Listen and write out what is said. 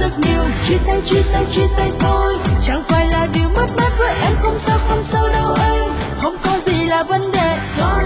rất nhiều. Chia tay thôi, chẳng phải là điều mất mát với em. Không sao đâu anh, không có gì là vấn đề. Sorry